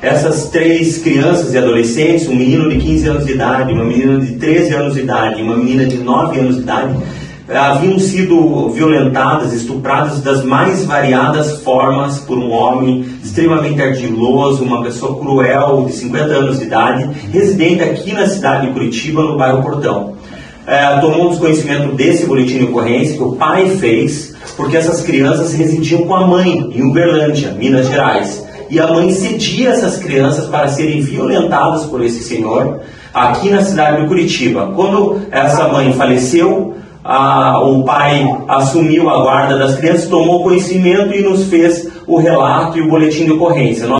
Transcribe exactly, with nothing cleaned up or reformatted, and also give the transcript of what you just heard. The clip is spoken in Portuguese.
Essas três crianças e adolescentes, um menino de quinze anos de idade, uma menina de treze anos de idade e uma menina de nove anos de idade, haviam sido violentadas, estupradas das mais variadas formas por um homem extremamente ardiloso, uma pessoa cruel de cinquenta anos de idade, residente aqui na cidade de Curitiba, no bairro Portão. É, tomamos conhecimento desse boletim de ocorrência que o pai fez porque essas crianças residiam com a mãe em Uberlândia, Minas Gerais. E a mãe cedia essas crianças para serem violentadas por esse senhor aqui na cidade de Curitiba. Quando essa mãe faleceu, a, o pai assumiu a guarda das crianças, tomou conhecimento e nos fez o relato e o boletim de ocorrência.